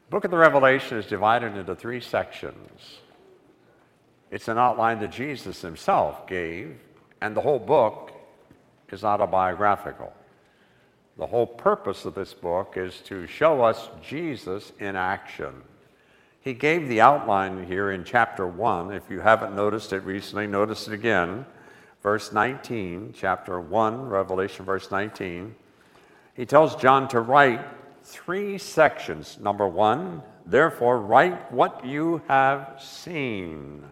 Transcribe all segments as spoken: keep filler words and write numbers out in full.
book of the Revelation is divided into three sections. It's an outline that Jesus himself gave, and the whole book is autobiographical. The whole purpose of this book is to show us Jesus in action. He gave the outline here in chapter one. If you haven't noticed it recently, notice it again. Verse nineteen, chapter one, Revelation verse nineteen. He tells John to write three sections. Number one, therefore write what you have seen.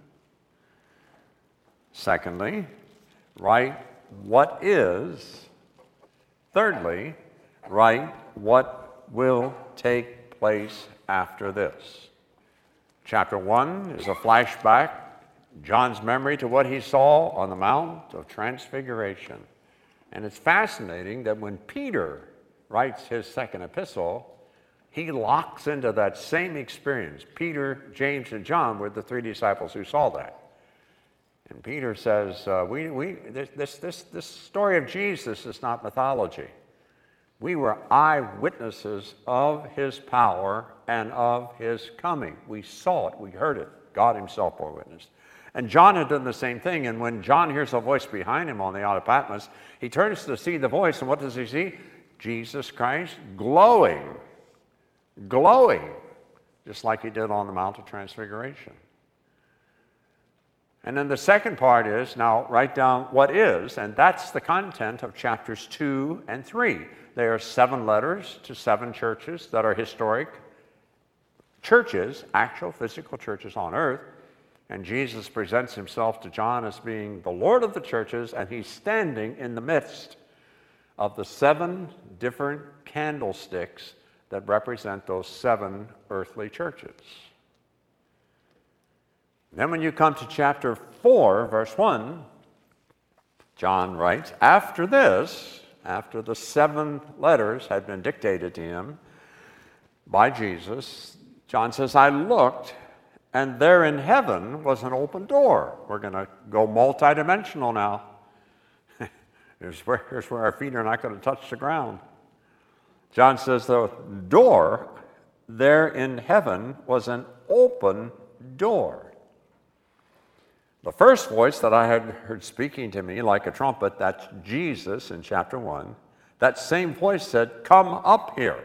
Secondly, write what is. Thirdly, write what will take place after this. Chapter one is a flashback, John's memory to what he saw on the Mount of Transfiguration. And it's fascinating that when Peter writes his second epistle, he locks into that same experience. Peter, James, and John were the three disciples who saw that. And Peter says, uh, we, we, this, this, this, this story of Jesus is not mythology. We were eyewitnesses of his power and of his coming. We saw it, we heard it. God himself bore witness. And John had done the same thing, and when John hears a voice behind him on the Isle of Patmos, he turns to see the voice, and what does he see? Jesus Christ glowing, glowing, just like he did on the Mount of Transfiguration. And then the second part is, now write down what is, and that's the content of chapters two and three. They are seven letters to seven churches that are historic churches, actual physical churches on earth. And Jesus presents himself to John as being the Lord of the churches, and he's standing in the midst of the seven different candlesticks that represent those seven earthly churches. Then when you come to chapter four, verse one, John writes, after this, after the seven letters had been dictated to him by Jesus, John says, I looked, and there in heaven was an open door. We're going to go multidimensional now. here's, where, here's where our feet are not going to touch the ground. John says, the door there in heaven was an open door. The first voice that I had heard speaking to me like a trumpet, that's Jesus in chapter one. That same voice said, come up here.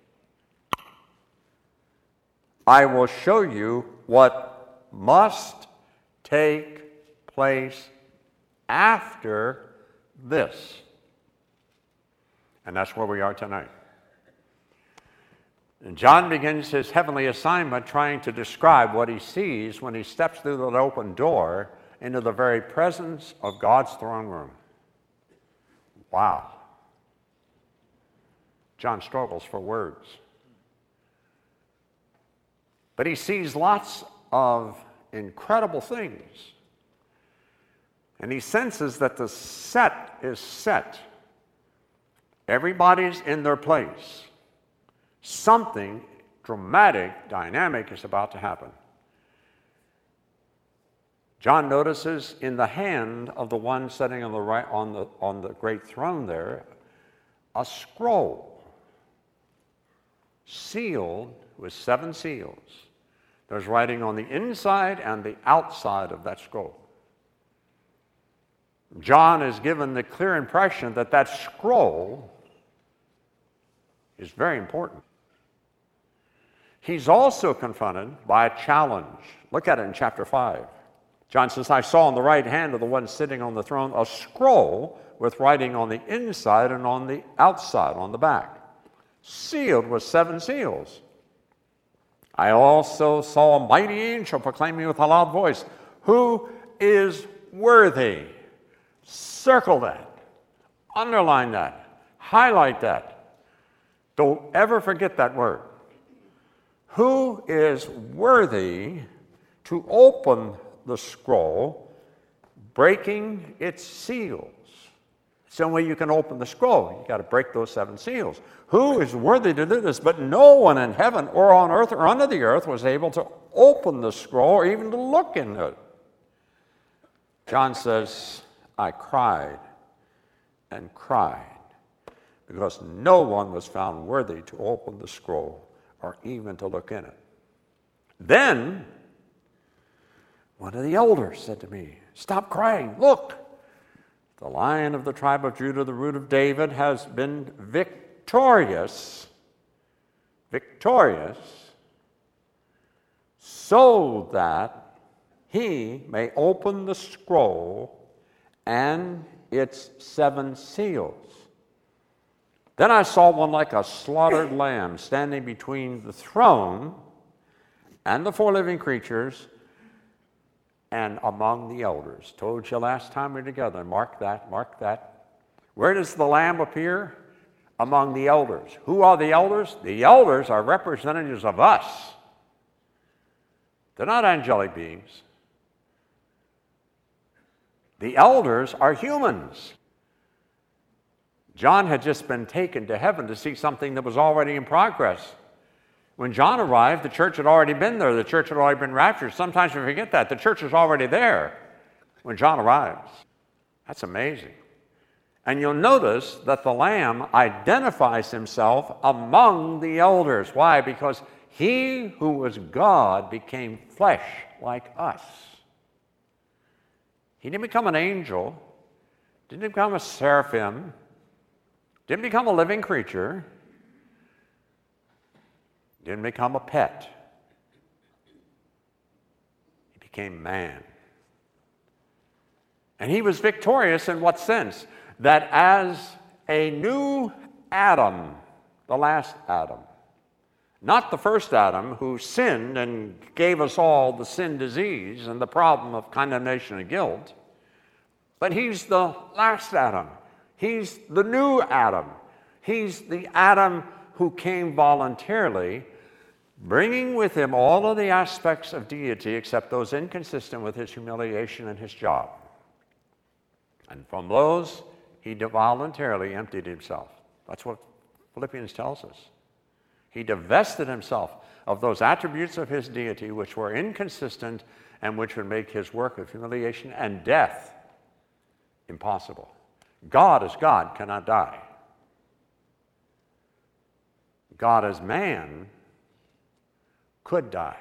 I will show you what must take place after this. And that's where we are tonight. And John begins his heavenly assignment trying to describe what he sees when he steps through that open door into the very presence of God's throne room. Wow. John struggles for words. But he sees lots of incredible things. And he senses that the set is set. Everybody's in their place. Something dramatic, dynamic is about to happen. John notices in the hand of the one sitting on the right on the on the great throne there a scroll sealed with seven seals. There's writing on the inside and the outside of that scroll. John is given the clear impression that that scroll is very important. He's also confronted by a challenge. Look at it in chapter five. John says, I saw on the right hand of the one sitting on the throne a scroll with writing on the inside and on the outside, on the back, sealed with seven seals. I also saw a mighty angel proclaiming with a loud voice, who is worthy? Circle that. Underline that. Highlight that. Don't ever forget that word. Who is worthy to open the scroll, breaking its seals? It's the only way you can open the scroll. You've got to break those seven seals. Who is worthy to do this? But no one in heaven or on earth or under the earth was able to open the scroll or even to look in it. John says, I cried and cried because no one was found worthy to open the scroll or even to look in it. Then one of the elders said to me, "Stop crying. Look, the Lion of the tribe of Judah, the Root of David, has been victorious, victorious, so that he may open the scroll and its seven seals." Then I saw one like a slaughtered lamb standing between the throne and the four living creatures and among the elders. Told you last time we were together. Mark that, mark that. Where does the Lamb appear? Among the elders. Who are the elders? The elders are representatives of us. They're not angelic beings. The elders are humans. John had just been taken to heaven to see something that was already in progress. When John arrived, the church had already been there. The church had already been raptured. Sometimes we forget that. The church was already there when John arrives. That's amazing. And you'll notice that the Lamb identifies himself among the elders. Why? Because he who was God became flesh like us. He didn't become an angel, didn't become a seraphim, didn't become a living creature, didn't become a pet. He became man. And he was victorious in what sense? That as a new Adam, the last Adam, not the first Adam who sinned and gave us all the sin disease and the problem of condemnation and guilt, but he's the last Adam. He's the new Adam. He's the Adam who came voluntarily, bringing with him all of the aspects of deity except those inconsistent with his humiliation and his job. And from those, he voluntarily emptied himself. That's what Philippians tells us. He divested himself of those attributes of his deity which were inconsistent and which would make his work of humiliation and death impossible. God as God cannot die. God as man could die.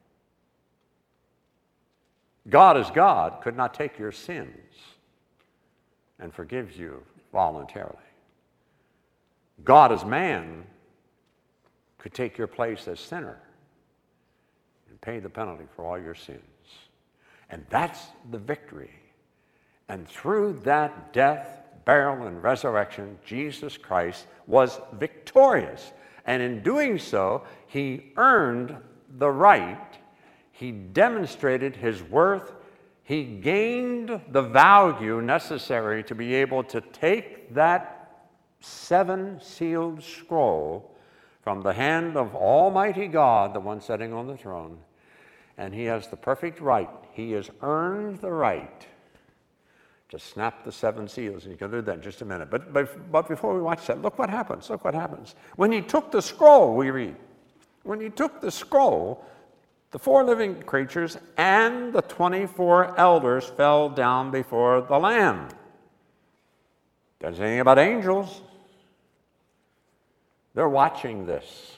God as God could not take your sins and forgives you voluntarily. God as man could take your place as sinner and pay the penalty for all your sins. And that's the victory. And through that death, burial, and resurrection, Jesus Christ was victorious. And in doing so, he earned the right, he demonstrated his worth, he gained the value necessary to be able to take that seven-sealed scroll from the hand of Almighty God, the one sitting on the throne, and he has the perfect right. He has earned the right to snap the seven seals. And you can do that in just a minute. But, but, but before we watch that, look what happens. Look what happens. When he took the scroll, we read, when he took the scroll, the four living creatures and the twenty-four elders fell down before the Lamb. Doesn't say anything about angels. They're watching this.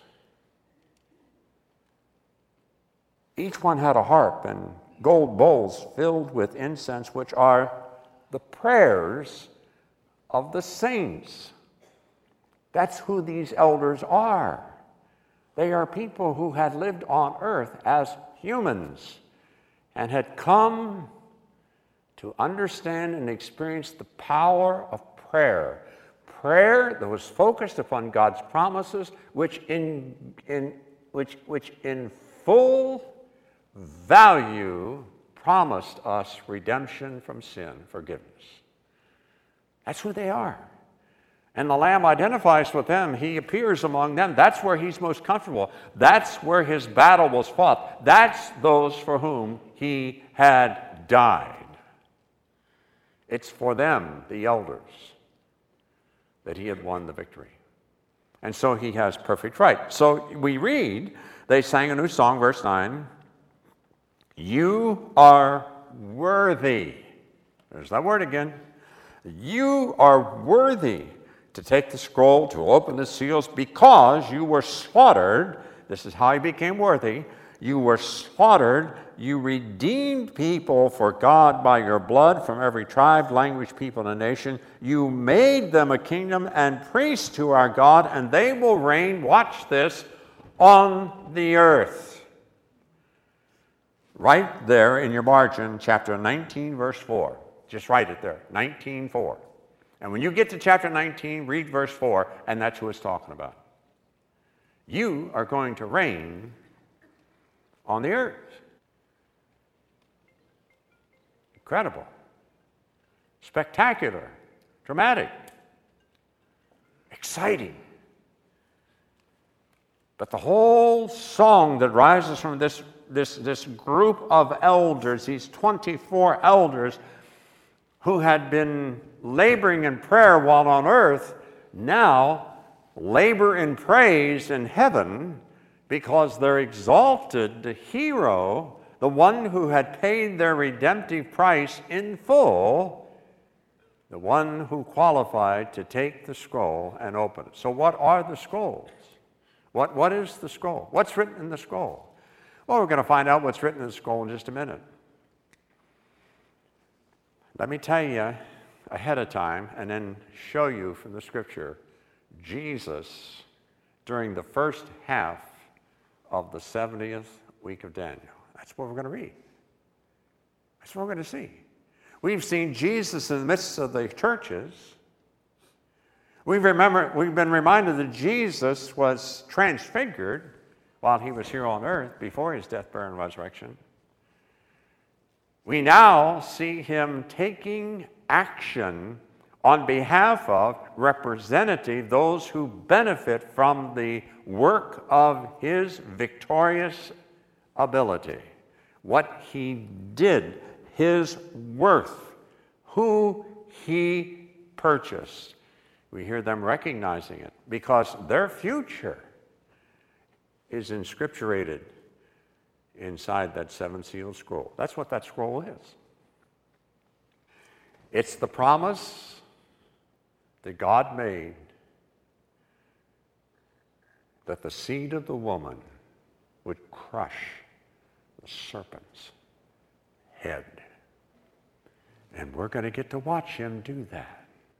Each one had a harp and gold bowls filled with incense, which are the prayers of the saints. That's who these elders are. They are people who had lived on earth as humans and had come to understand and experience the power of prayer. Prayer that was focused upon God's promises, which in, in, which, which in full value promised us redemption from sin, forgiveness. That's who they are. And the Lamb identifies with them. He appears among them. That's where he's most comfortable. That's where his battle was fought. That's those for whom he had died. It's for them, the elders, that he had won the victory. And so he has perfect right. So we read, they sang a new song, verse nine, "You are worthy." There's that word again. "You are worthy to take the scroll, to open the seals, because you were slaughtered This is how he became worthy. You were slaughtered. You redeemed people for God by your blood from every tribe, language, people, and nation. You made them a kingdom and priests to our God, and they will reign, watch this, on the earth. Right there in your margin, chapter nineteen, verse four. Just write it there, nineteen four. And when you get to chapter nineteen, read verse four, and that's who it's talking about. You are going to reign on the earth. Incredible. Spectacular. Dramatic. Exciting. But the whole song that rises from this, this, this group of elders, these twenty-four elders who had been laboring in prayer while on earth, now labor in praise in heaven, because they're exalted the hero, the one who had paid their redemptive price in full, the one who qualified to take the scroll and open it. So what are the scrolls? What, what is the scroll? What's written in the scroll? Well, we're going to find out what's written in the scroll in just a minute. Let me tell you ahead of time and then show you from the scripture Jesus during the first half of the seventieth week of Daniel. That's what we're going to read. That's what we're going to see. We've seen Jesus in the midst of the churches. We've, remember, we've been reminded that Jesus was transfigured while he was here on earth before his death, burial, and resurrection. We now see him taking action on behalf of representative, those who benefit from the work of his victorious ability. What he did, his worth, who he purchased. We hear them recognizing it because their future is inscripturated inside that seven-sealed scroll. That's what that scroll is. It's the promise that God made that the seed of the woman would crush the serpent's head. And we're going to get to watch him do that.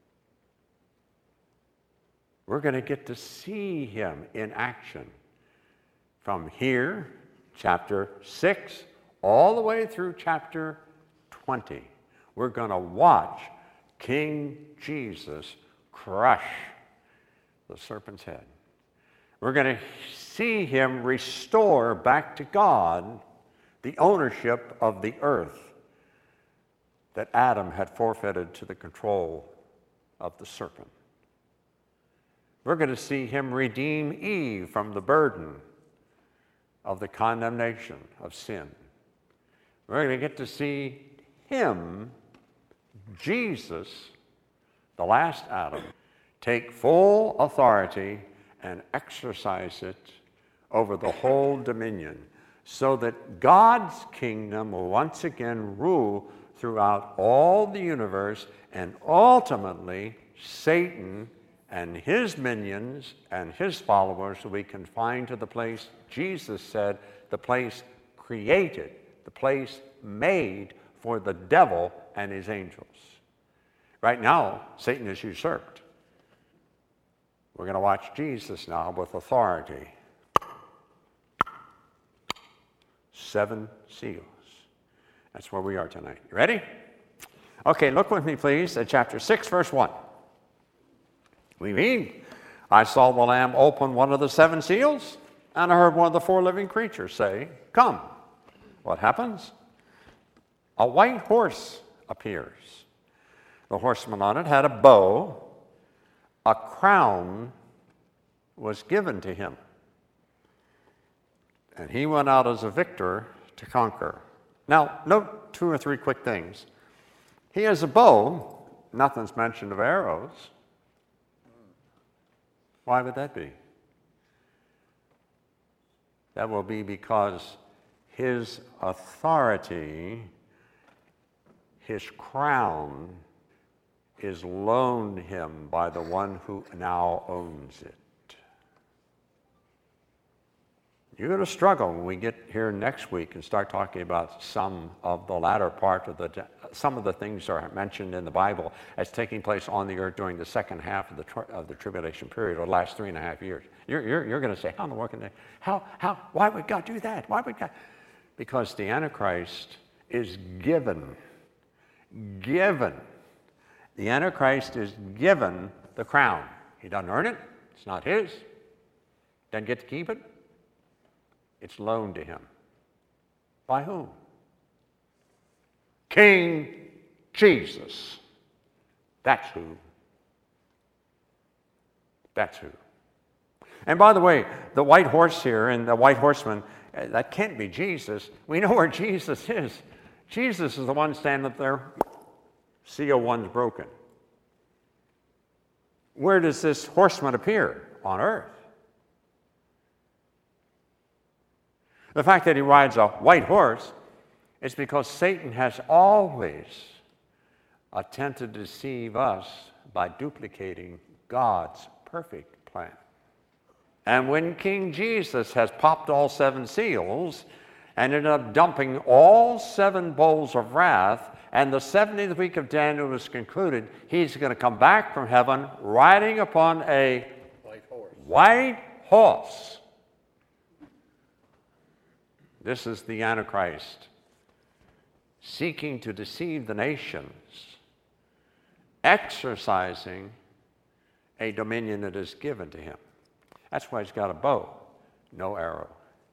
We're going to get to see him in action from here, chapter six, all the way through chapter twenty. We're going to watch King Jesus crush the serpent's head. We're going to see him restore back to God the ownership of the earth that Adam had forfeited to the control of the serpent. We're going to see him redeem Eve from the burden of the condemnation of sin. We're going to get to see him, Jesus, the last Adam, take full authority and exercise it over the whole dominion so that God's kingdom will once again rule throughout all the universe, and ultimately Satan and his minions and his followers will be confined to the place Jesus said, the place created, the place made for the devil and his angels. Right now, Satan is usurped. We're going to watch Jesus now with authority. Seven seals. That's where we are tonight. You ready? Okay, look with me, please, at chapter six, verse one. We read, I saw the Lamb open one of the seven seals, and I heard one of the four living creatures say, come. What happens? A white horse appears. The horseman on it had a bow. A crown was given to him. And he went out as a victor to conquer. Now, note two or three quick things. He has a bow. Nothing's mentioned of arrows. Why would that be? That will be because his authority, his crown, is loaned him by the one who now owns it. You're going to struggle when we get here next week and start talking about some of the latter part of the, some of the things are mentioned in the Bible as taking place on the earth during the second half of the, of the tribulation period, or the last three and a half years. You're, you're, you're going to say, how in the world can they, how, how, why would God do that? Why would God? Because the Antichrist is given, given. The Antichrist is given the crown. He doesn't earn it. It's not his. Doesn't get to keep it. It's loaned to him. By whom? King Jesus. That's who. That's who. And by the way, the white horse here and the white horseman, that can't be Jesus. We know where Jesus is. Jesus is the one standing up there. seal one's broken. Where does this horseman appear? On earth. The fact that he rides a white horse is because Satan has always attempted to deceive us by duplicating God's perfect plan. And when King Jesus has popped all seven seals and ended up dumping all seven bowls of wrath, and the seventieth week of Daniel was concluded, he's going to come back from heaven riding upon a white horse. White horse. This is the Antichrist seeking to deceive the nations, exercising a dominion that is given to him. That's why he's got a bow, no arrow.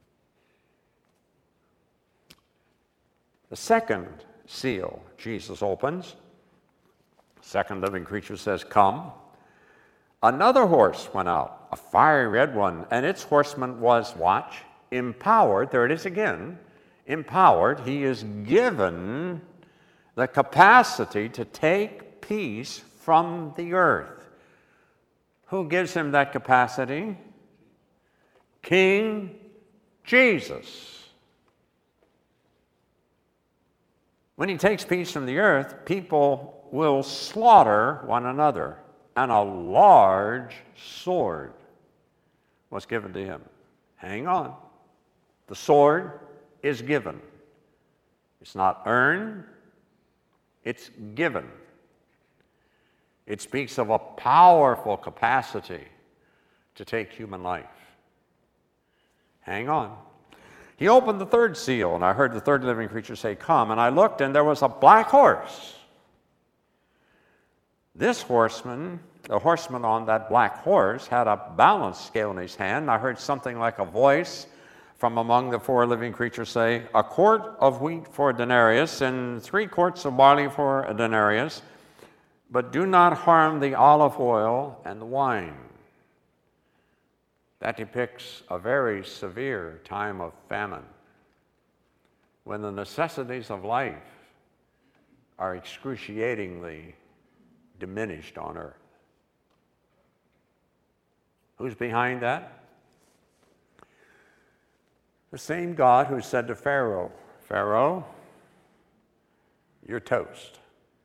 The second seal Jesus opens. Second living creature says, "Come." Another horse went out, a fiery red one, and its horseman was, watch, empowered. There it is again. Empowered. He is given the capacity to take peace from the earth. Who gives him that capacity? King Jesus. When he takes peace from the earth, people will slaughter one another, and a large sword was given to him. Hang on. The sword is given. It's not earned, it's given. It speaks of a powerful capacity to take human life. Hang on. He opened the third seal, and I heard the third living creature say, "Come." And I looked, and there was a black horse. This horseman, the horseman on that black horse, had a balance scale in his hand. I heard something like a voice from among the four living creatures say, "A quart of wheat for a denarius, and three quarts of barley for a denarius, but do not harm the olive oil and the wine." That depicts a very severe time of famine, when the necessities of life are excruciatingly diminished on earth. Who's behind that? The same God who said to Pharaoh, "Pharaoh, you're toast."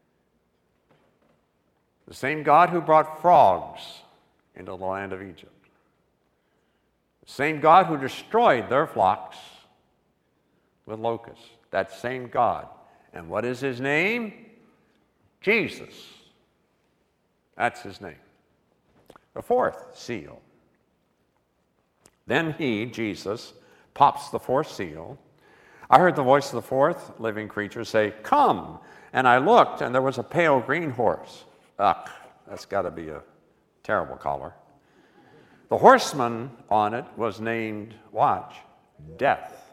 The same God who brought frogs into the land of Egypt. The same God who destroyed their flocks with locusts. That same God. And what is his name? Jesus. That's his name. The fourth seal. Then he, Jesus, pops the fourth seal. I heard the voice of the fourth living creature say, "Come." And I looked, and there was a pale green horse. Ugh, that's got to be a terrible color. The horseman on it was named, watch, Death.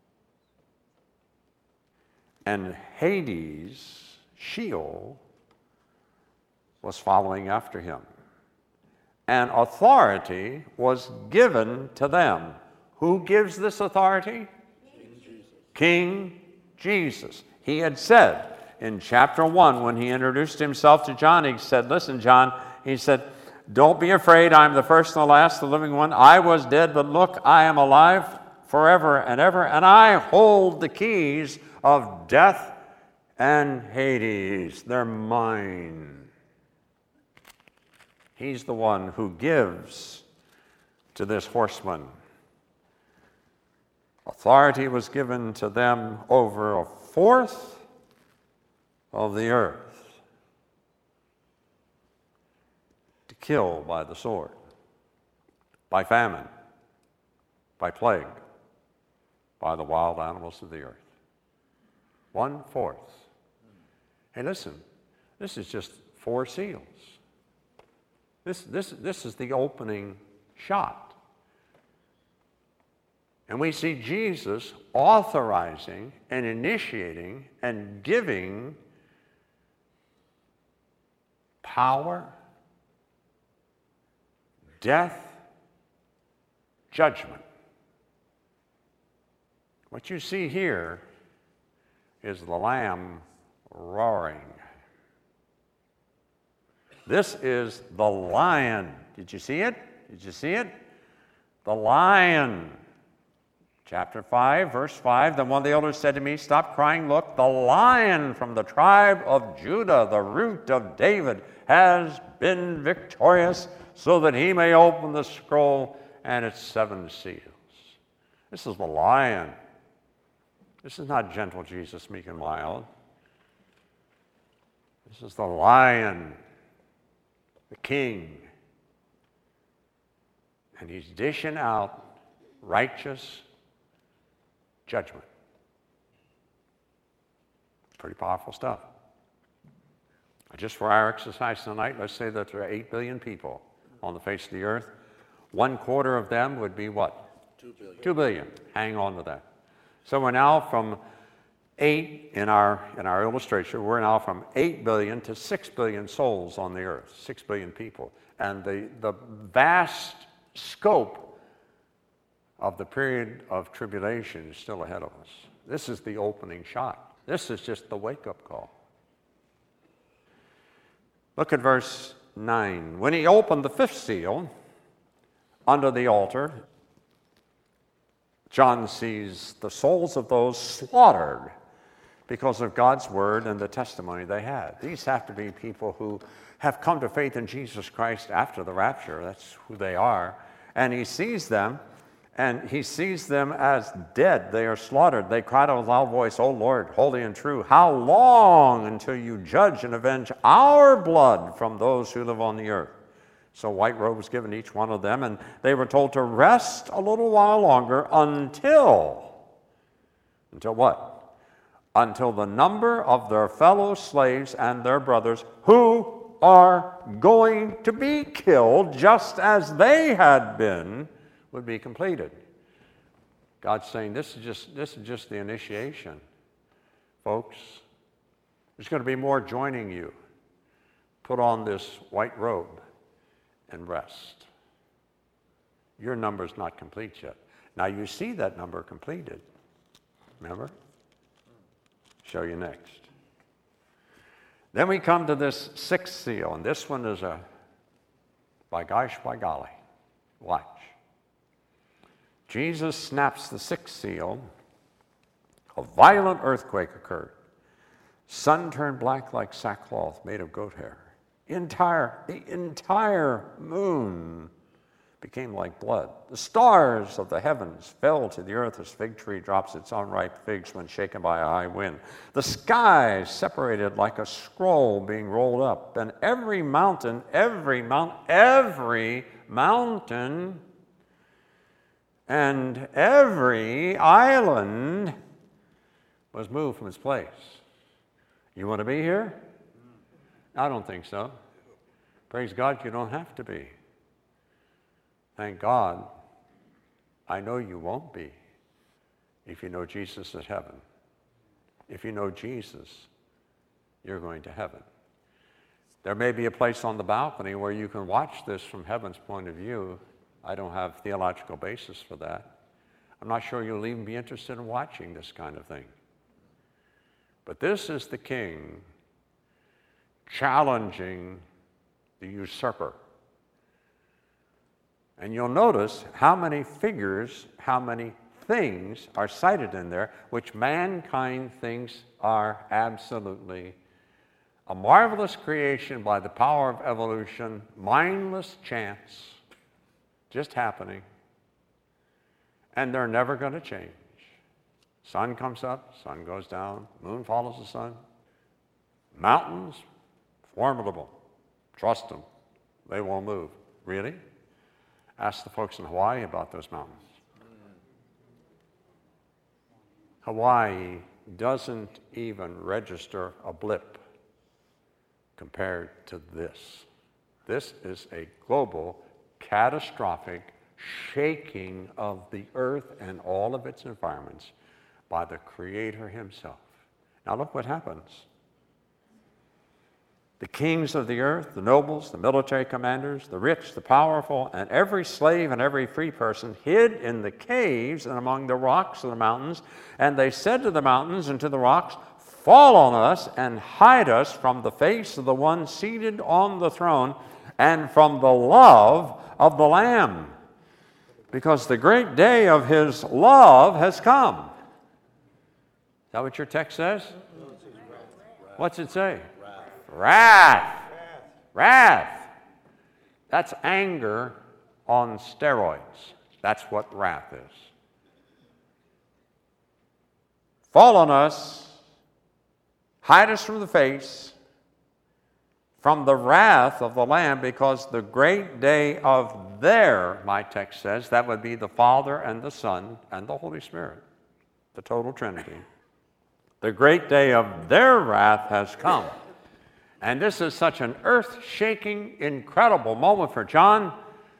And Hades, Sheol, was following after him. And authority was given to them. Who gives this authority? King Jesus. King Jesus. He had said in chapter one, when he introduced himself to John, he said, "Listen, John," he said, "don't be afraid. I'm the first and the last, the living one. I was dead, but look, I am alive forever and ever, and I hold the keys of death and Hades. They're mine." He's the one who gives to this horseman Authority was given to them over a fourth of the earth to kill by the sword, by famine, by plague, by the wild animals of the earth. One fourth. Hey, listen, this is just four seals. This, this, this is the opening shot. And we see Jesus authorizing and initiating and giving power, death, judgment. What you see here is the Lamb roaring. This is the lion. Did you see it? Did you see it? The lion. Chapter five, verse five, then one of the elders said to me, stop crying, look, the lion from the tribe of Judah, the root of David, has been victorious, so that he may open the scroll and its seven seals. This is the lion. This is not gentle Jesus, meek and mild. This is the lion, the king. And he's dishing out righteous judgment. Pretty powerful stuff. Just for our exercise tonight, let's say that there are eight billion people on the face of the earth. One quarter of them would be what? Two billion. Two billion. Hang on to that. So we're now from eight in our in our illustration. We're now from eight billion to six billion souls on the earth. Six billion people, and the the vast scope of the period of tribulation is still ahead of us. This is the opening shot. This is just the wake-up call. Look at verse nine. When he opened the fifth seal under the altar, John sees the souls of those slaughtered because of God's word and the testimony they had. These have to be people who have come to faith in Jesus Christ after the rapture. That's who they are. And he sees them, and he sees them as dead. They are slaughtered. They cried out with a loud voice, O Lord, holy and true, how long until you judge and avenge our blood from those who live on the earth? So white robe was given to each one of them, and they were told to rest a little while longer until, until what? Until the number of their fellow slaves and their brothers who are going to be killed just as they had been would be completed. God's saying this is just this is just the initiation, folks. There's going to be more joining you. Put on this white robe and rest. Your number's not complete yet. Now you see that number completed. Remember? Show you next. Then we come to this sixth seal, and this one is a by gosh, by golly. Watch. Jesus snaps the sixth seal. A violent earthquake occurred. Sun turned black like sackcloth made of goat hair. Entire, the entire moon became like blood. The stars of the heavens fell to the earth as a fig tree drops its unripe figs when shaken by a high wind. The sky separated like a scroll being rolled up, and every mountain, every mount, every mountain, and every island was moved from its place. You want to be here? I don't think so. Praise God, you don't have to be. Thank God, I know you won't be if you know Jesus is heaven. If you know Jesus, you're going to heaven. There may be a place on the balcony where you can watch this from heaven's point of view. I don't have theological basis for that. I'm not sure you'll even be interested in watching this kind of thing. But this is the king challenging the usurper. And you'll notice how many figures, how many things are cited in there, which mankind thinks are absolutely a marvelous creation by the power of evolution, mindless chance, just happening, and they're never going to change. Sun comes up, sun goes down, moon follows the sun. Mountains, formidable. Trust them. They won't move. Really? Ask the folks in Hawaii about those mountains. Hawaii doesn't even register a blip compared to this. This is a global, catastrophic shaking of the earth and all of its environments by the Creator himself. Now look what happens. The kings of the earth, the nobles, the military commanders, the rich, the powerful, and every slave and every free person hid in the caves and among the rocks of the mountains. And they said to the mountains and to the rocks, "Fall on us and hide us from the face of the one seated on the throne and from the love of the Lamb, because the great day of his love has come." Is that what your text says? What's it say? Wrath. Wrath. That's anger on steroids. That's what wrath is. Fall on us, hide us from the face, from the wrath of the Lamb, because the great day of their, my text says, that would be the Father and the Son and the Holy Spirit, the total Trinity. The great day of their wrath has come. And this is such an earth-shaking, incredible moment for John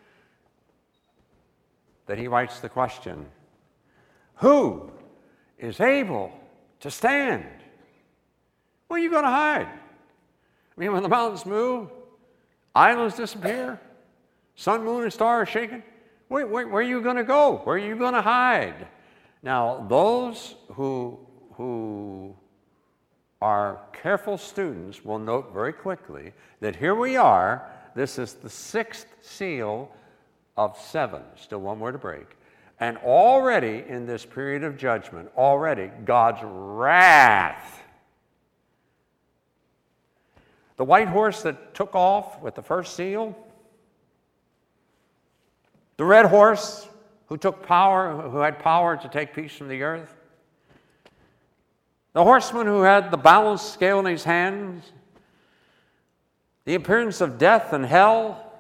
that he writes the question, who is able to stand? Where are you going to hide? I mean, when the mountains move, islands disappear, sun, moon, and stars are shaken, where, where, where are you going to go? Where are you going to hide? Now, those who, who our careful students will note very quickly that here we are, this is the sixth seal of seven, still one more to break, and already in this period of judgment, already God's wrath. The white horse that took off with the first seal, the red horse who took power, who had power to take peace from the earth, the horseman who had the balance scale in his hands, the appearance of death and hell,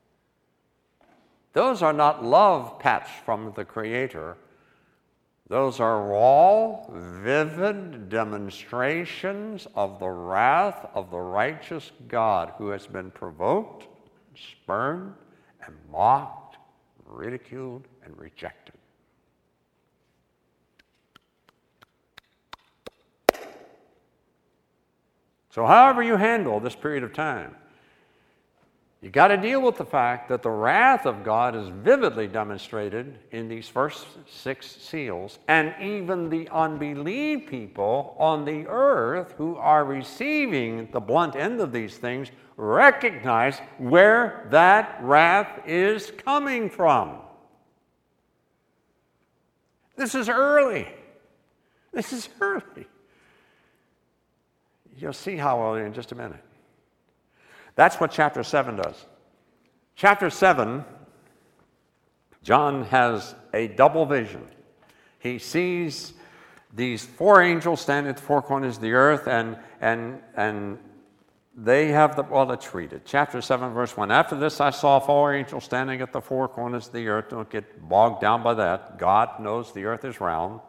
those are not love pats from the Creator. Those are raw, vivid demonstrations of the wrath of the righteous God who has been provoked, spurned, and mocked, ridiculed, and rejected. So however you handle this period of time, you got to deal with the fact that the wrath of God is vividly demonstrated in these first six seals, and even the unbelieving people on the earth who are receiving the blunt end of these things recognize where that wrath is coming from. This is early. This is early. You'll see how early in just a minute. That's what chapter seven does. Chapter seven, John has a double vision. He sees these four angels standing at the four corners of the earth, and, and, and they have the, well, let's read it. Chapter seven, verse one. After this, I saw four angels standing at the four corners of the earth. Don't get bogged down by that. God knows the earth is round.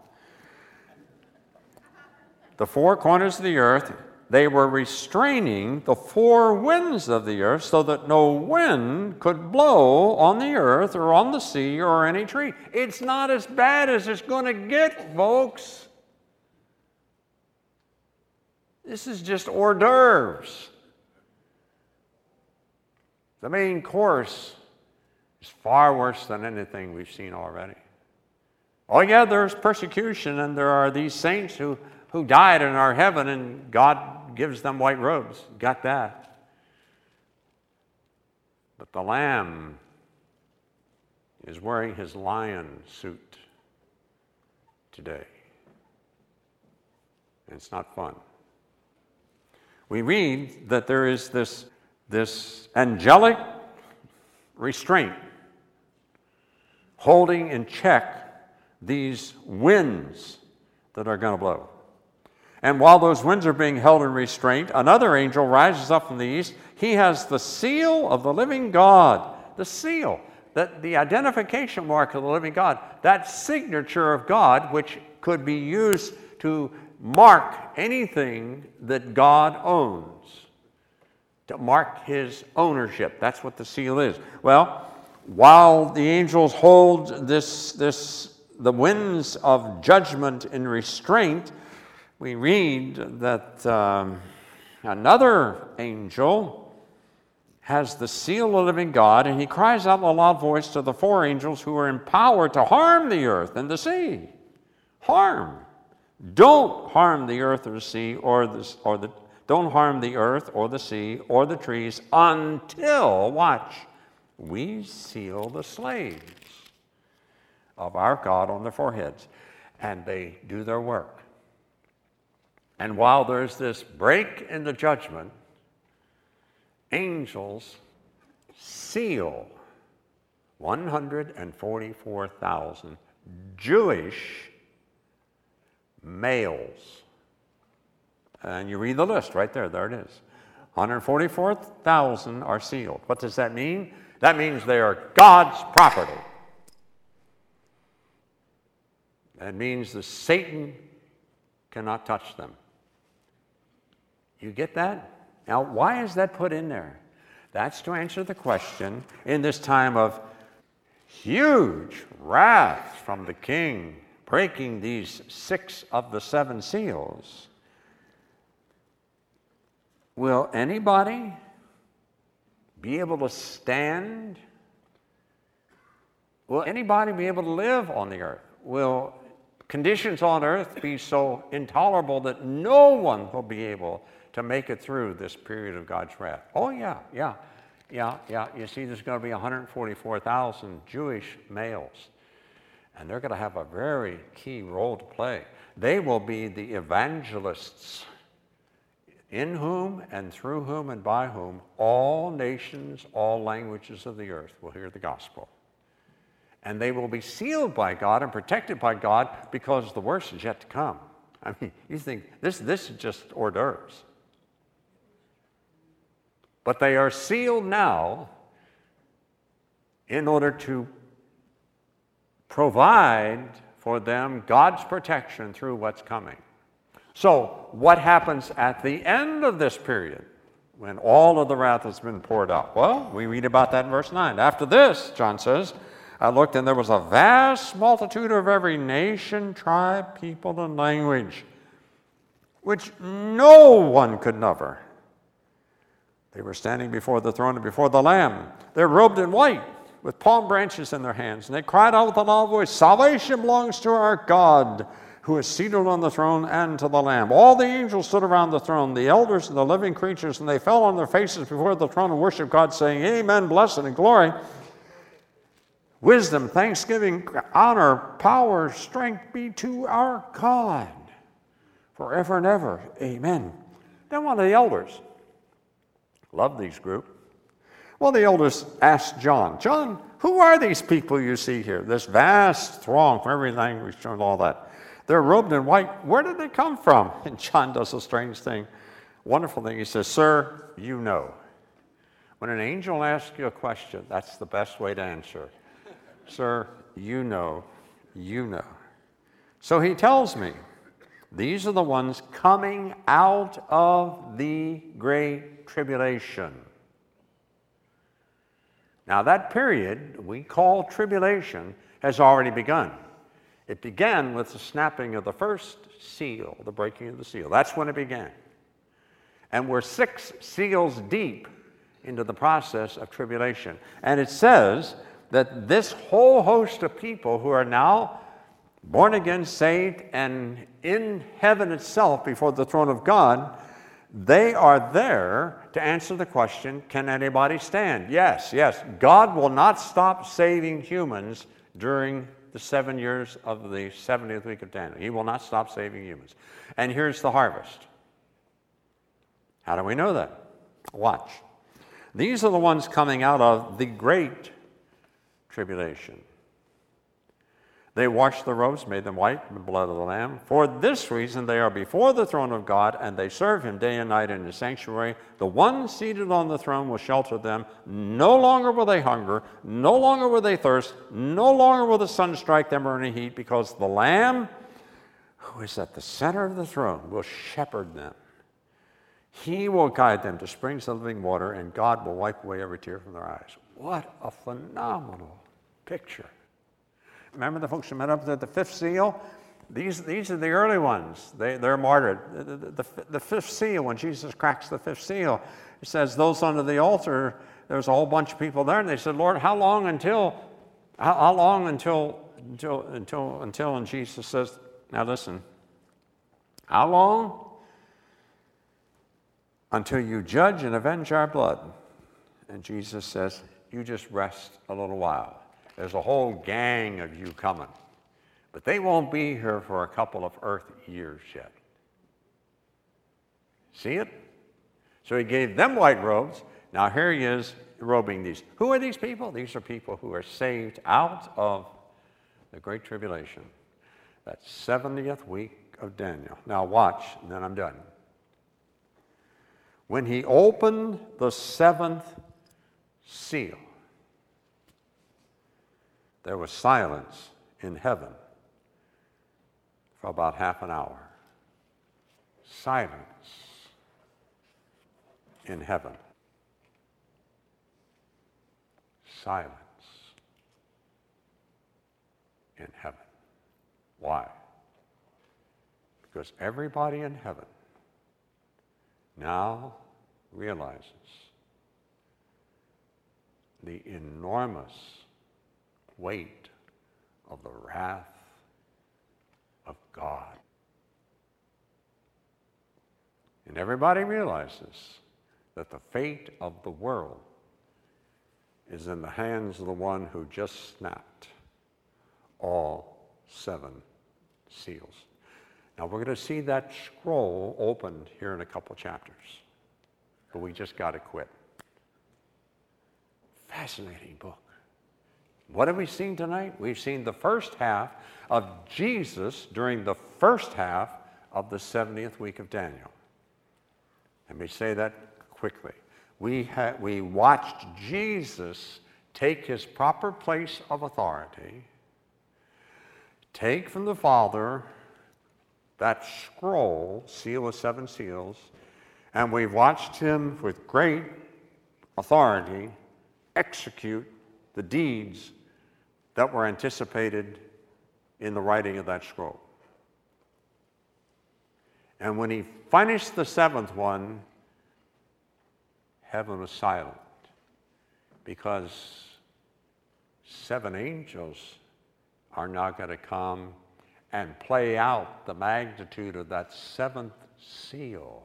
The four corners of the earth, they were restraining the four winds of the earth so that no wind could blow on the earth or on the sea or any tree. It's not as bad as it's going to get, folks. This is just hors d'oeuvres. The main course is far worse than anything we've seen already. Oh yeah, there's persecution, and there are these saints who, who died in our heaven, and God gives them white robes. Got that. But the Lamb is wearing his lion suit today. And it's not fun. We read that there is this, this angelic restraint holding in check these winds that are going to blow. And while those winds are being held in restraint, another angel rises up from the east. He has the seal of the living God. The seal, that the identification mark of the living God, that signature of God, which could be used to mark anything that God owns, to mark his ownership. That's what the seal is. Well, while the angels hold this, this the winds of judgment in restraint, we read that um, another angel has the seal of the living God, and he cries out in a loud voice to the four angels who are empowered to harm the earth and the sea. Harm. Don't harm the earth or the sea, or the, or the don't harm the earth or the sea or the trees until, watch, we seal the slaves of our God on their foreheads. And they do their work. And while there's this break in the judgment, angels seal one hundred forty-four thousand Jewish males. And you read the list right there. There it is. one hundred forty-four thousand are sealed. What does that mean? That means they are God's property. That means that Satan cannot touch them. You get that? Now, why is that put in there? That's to answer the question in this time of huge wrath from the king, breaking these six of the seven seals. Will anybody be able to stand? Will anybody be able to live on the earth? Will conditions on earth be so intolerable that no one will be able to make it through this period of God's wrath? Oh, yeah, yeah, yeah, yeah. You see, there's going to be one hundred forty-four thousand Jewish males, and they're going to have a very key role to play. They will be the evangelists in whom and through whom and by whom all nations, all languages of the earth will hear the gospel. And they will be sealed by God and protected by God because the worst is yet to come. I mean, you think this, this is just hors d'oeuvres. But they are sealed now in order to provide for them God's protection through what's coming. So, what happens at the end of this period when all of the wrath has been poured out? Well, we read about that in verse nine. After this, John says, I looked and there was a vast multitude of every nation, tribe, people, and language, which no one could number. They were standing before the throne and before the Lamb. They're robed in white with palm branches in their hands. And they cried out with a loud voice, salvation belongs to our God, who is seated on the throne, and to the Lamb. All the angels stood around the throne, the elders and the living creatures, and they fell on their faces before the throne and worshiped God, saying, Amen, blessing and glory, wisdom, thanksgiving, honor, power, strength be to our God forever and ever. Amen. Then one of the elders, love these group. Well, the elders asked John, John, who are these people you see here? This vast throng from every language and all that. They're robed in white. Where did they come from? And John does a strange thing, wonderful thing. He says, sir, you know. When an angel asks you a question, that's the best way to answer. Sir, you know, you know. So he tells me, these are the ones coming out of the great tribulation. Now that period we call tribulation has already begun. It began with the snapping of the first seal, the breaking of the seal. That's when it began. And we're six seals deep into the process of tribulation. And it says that this whole host of people who are now born again, saved, and in heaven itself before the throne of God, they are there to answer the question, can anybody stand? Yes, yes. God will not stop saving humans during the seven years of the seventieth week of Daniel. He will not stop saving humans. And here's the harvest. How do we know that? Watch. These are the ones coming out of the great tribulation. They washed the robes, made them white in the blood of the Lamb. For this reason they are before the throne of God, and they serve him day and night in his sanctuary. The one seated on the throne will shelter them. No longer will they hunger, no longer will they thirst, no longer will the sun strike them or any heat, because the Lamb who is at the center of the throne will shepherd them. He will guide them to springs of living water, and God will wipe away every tear from their eyes. What a phenomenal picture. Remember the folks who met up at the fifth seal? These, these are the early ones. They, they're martyred. The, the, the, the fifth seal, when Jesus cracks the fifth seal, it says those under the altar, there's a whole bunch of people there, and they said, Lord, how long until, how, how long until, until, until, until, and Jesus says, now listen, how long? Until you judge and avenge our blood. And Jesus says, you just rest a little while. There's a whole gang of you coming. But they won't be here for a couple of earth years yet. See it? So he gave them white robes. Now here he is robing these. Who are these people? These are people who are saved out of the Great Tribulation. That seventieth week of Daniel. Now watch, and then I'm done. When he opened the seventh seal, there was silence in heaven for about half an hour. Silence in heaven. Silence in heaven. Why? Because everybody in heaven now realizes the enormous weight of the wrath of God. And everybody realizes that the fate of the world is in the hands of the one who just snapped all seven seals. Now we're going to see that scroll opened here in a couple chapters, but we just got to quit. Fascinating book. What have we seen tonight? We've seen the first half of Jesus during the first half of the seventieth week of Daniel. Let me say that quickly. We, ha- we watched Jesus take his proper place of authority, take from the Father that scroll, seal with seven seals, and we've watched him with great authority execute the deeds that were anticipated in the writing of that scroll. And when he finished the seventh one, heaven was silent because seven angels are now going to come and play out the magnitude of that seventh seal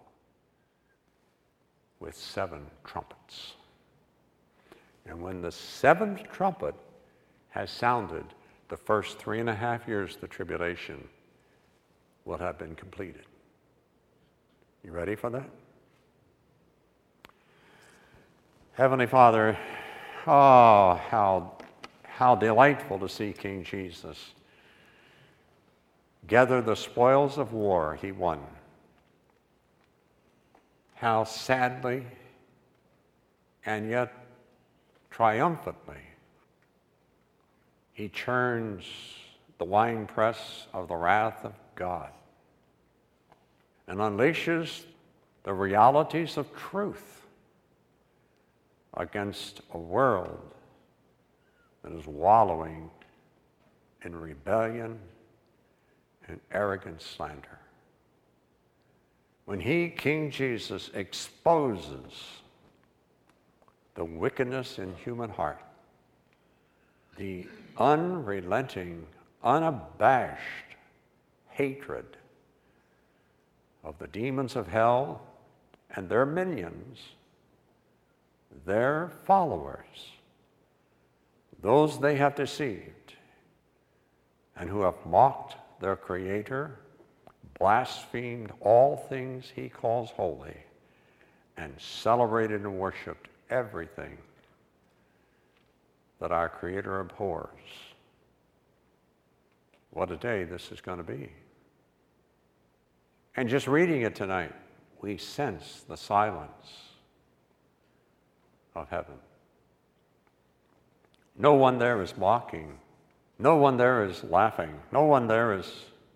with seven trumpets. And when the seventh trumpet has sounded, the first three and a half years of the tribulation will have been completed. You ready for that? Heavenly Father, oh, how, how delightful to see King Jesus gather the spoils of war he won. How sadly and yet triumphantly he churns the winepress of the wrath of God and unleashes the realities of truth against a world that is wallowing in rebellion and arrogant slander. When he, King Jesus, exposes the wickedness in human heart, the unrelenting, unabashed hatred of the demons of hell and their minions, their followers, those they have deceived and who have mocked their Creator, blasphemed all things he calls holy, and celebrated and worshiped everything that our Creator abhors. What a day this is going to be. And just reading it tonight, we sense the silence of heaven. No one there is mocking. No one there is laughing. No one there is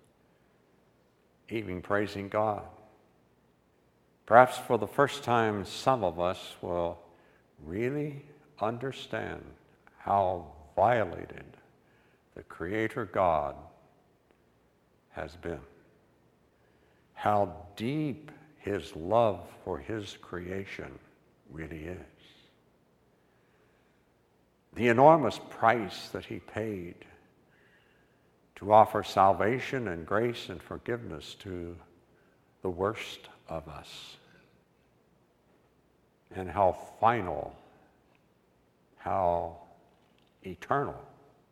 even praising God. Perhaps for the first time, some of us will really understand how violated the Creator God has been. How deep His love for His creation really is. The enormous price that He paid to offer salvation and grace and forgiveness to the worst of us. And how final, how eternal,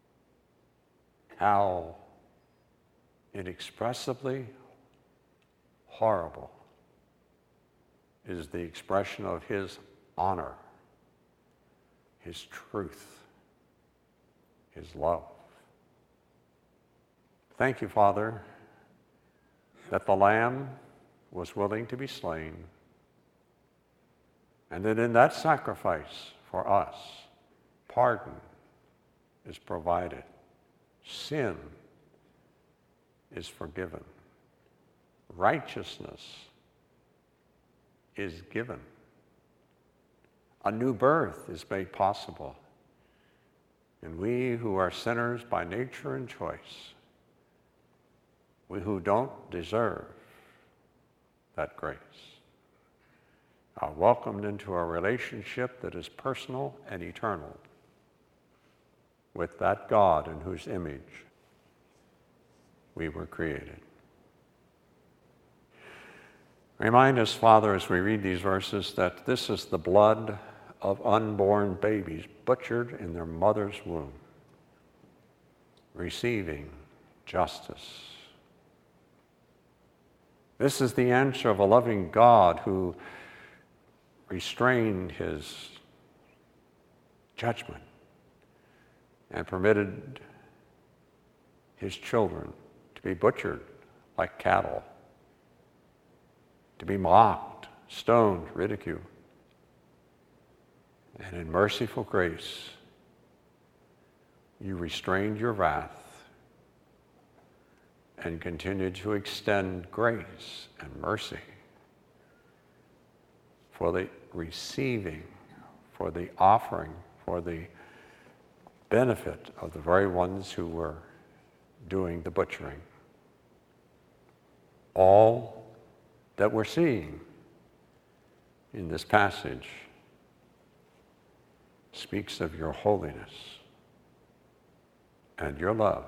how inexpressibly horrible is the expression of His honor, His truth, His love. Thank you, Father, that the Lamb was willing to be slain, and that in that sacrifice for us, pardon is provided, sin is forgiven, righteousness is given, a new birth is made possible, and we who are sinners by nature and choice, we who don't deserve that grace, are welcomed into a relationship that is personal and eternal with that God in whose image we were created. Remind us, Father, as we read these verses, that this is the blood of unborn babies butchered in their mother's womb, receiving justice. This is the answer of a loving God who restrained His judgment and permitted His children to be butchered like cattle, to be mocked, stoned, ridiculed. And in merciful grace, you restrained your wrath and continued to extend grace and mercy for the receiving, for the offering, for the benefit of the very ones who were doing the butchering. All that we're seeing in this passage speaks of your holiness and your love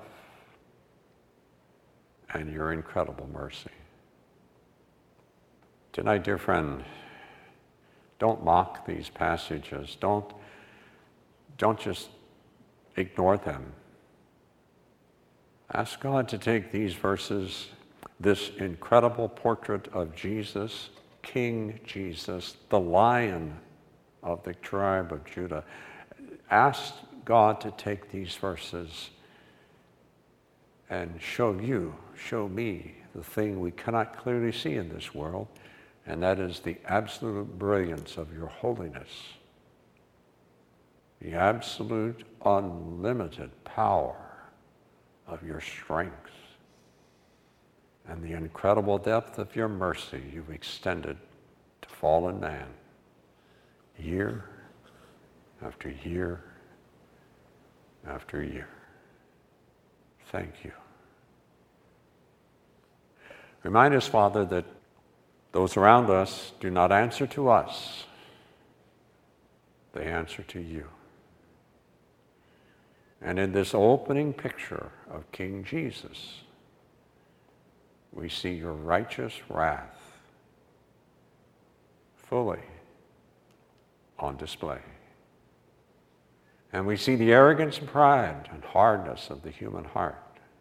and your incredible mercy. Tonight, dear friend, don't mock these passages. Don't, don't just ignore them. Ask God to take these verses, this incredible portrait of Jesus, King Jesus, the Lion of the tribe of Judah. Ask God to take these verses and show you, show me the thing we cannot clearly see in this world, and that is the absolute brilliance of your holiness, the absolute unlimited power of your strength, and the incredible depth of your mercy you've extended to fallen man, year after year after year. Thank you. Remind us, Father, that those around us do not answer to us. They answer to you. And in this opening picture of King Jesus, we see your righteous wrath fully on display. And we see the arrogance and pride and hardness of the human heart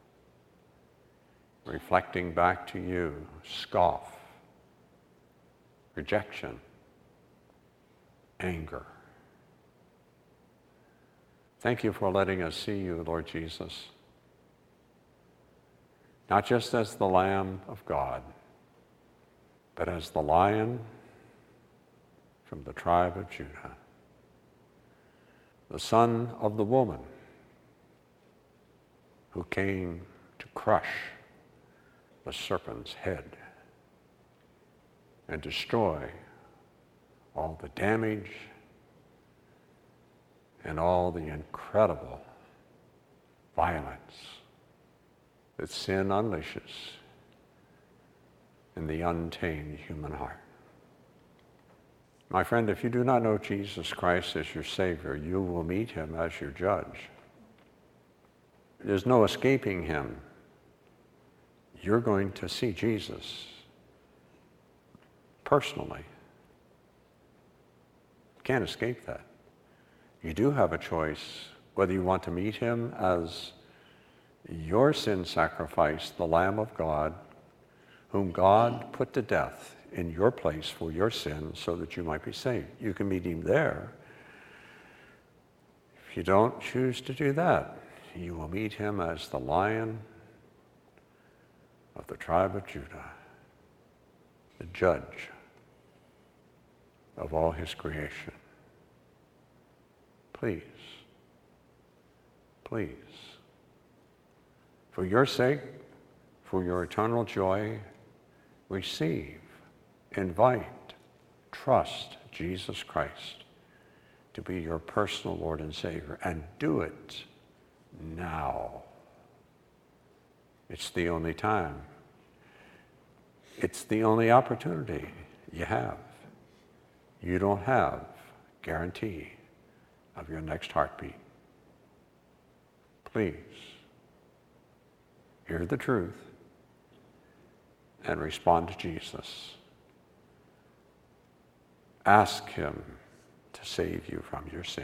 reflecting back to you scoff, rejection, anger. Thank you for letting us see you, Lord Jesus. not just as the Lamb of God, but as the Lion from the tribe of Judah, the Son of the woman who came to crush the serpent's head and destroy all the damage and all the incredible violence that sin unleashes in the untamed human heart. My friend, if you do not know Jesus Christ as your Savior, you will meet him as your judge. There's no escaping him. You're going to see Jesus personally. You can't escape that. You do have a choice whether you want to meet him as your sin sacrifice, the Lamb of God, whom God put to death in your place for your sin so that you might be saved. You can meet him there. If you don't choose to do that, you will meet him as the Lion of the tribe of Judah, the judge of all his creation. Please, please, for your sake, for your eternal joy, receive, invite, trust Jesus Christ to be your personal Lord and Savior, and do it now. It's the only time. It's the only opportunity you have. You don't have guarantee of your next heartbeat. Please, hear the truth and respond to Jesus. Ask him to save you from your sins.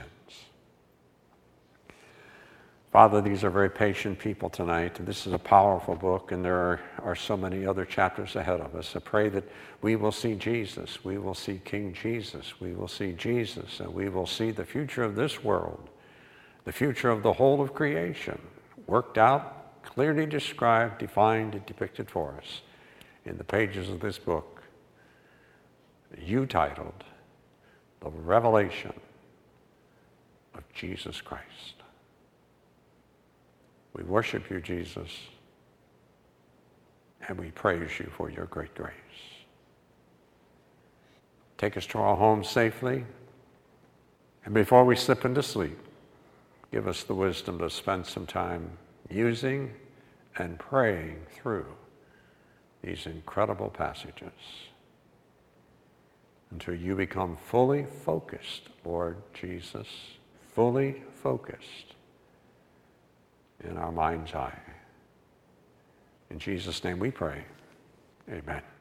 Father, these are very patient people tonight. This is a powerful book, and there are, are so many other chapters ahead of us. I pray that we will see Jesus. We will see King Jesus. We will see Jesus, and we will see the future of this world, the future of the whole of creation, worked out, clearly described, defined, and depicted for us in the pages of this book you titled The Revelation of Jesus Christ. We worship you, Jesus, and we praise you for your great grace. Take us to our homes safely, and before we slip into sleep, give us the wisdom to spend some time using and praying through these incredible passages until you become fully focused, Lord Jesus, fully focused in our mind's eye. In Jesus' name we pray. Amen.